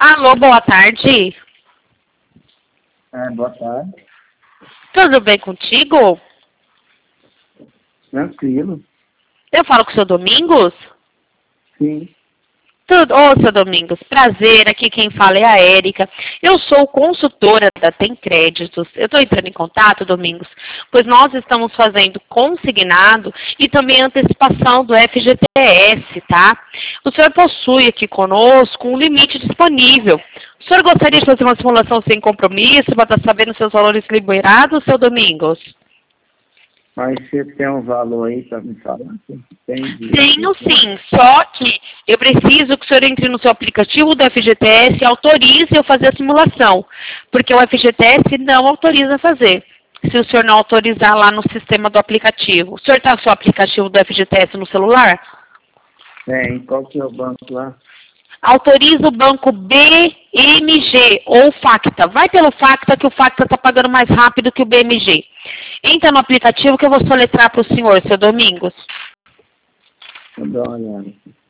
Alô, boa tarde. Boa tarde. Tudo bem contigo? Tranquilo. Eu falo com o seu Domingos? Sim. Tudo. Ô, seu Domingos, prazer. Aqui quem fala é a Érica. Eu sou consultora da Tem Créditos. Eu estou entrando em contato, Domingos, pois nós estamos fazendo consignado e também antecipação do FGTS, tá? O senhor possui aqui conosco um limite disponível. O senhor gostaria de fazer uma simulação sem compromisso para estar sabendo seus valores liberados, seu Domingos? Mas você tem um valor aí para me falar? Tenho sim, só que eu preciso que o senhor entre no seu aplicativo do FGTS e autorize eu fazer a simulação, porque o FGTS não autoriza a fazer, se o senhor não autorizar lá no sistema do aplicativo. O senhor está com o seu aplicativo do FGTS no celular? Tem. Qual que é o banco lá? Autoriza o banco BMG ou Facta. Vai pelo Facta, que o Facta está pagando mais rápido que o BMG. Entra no aplicativo que eu vou soletrar para o senhor, seu Domingos. Vou dar uma olhada.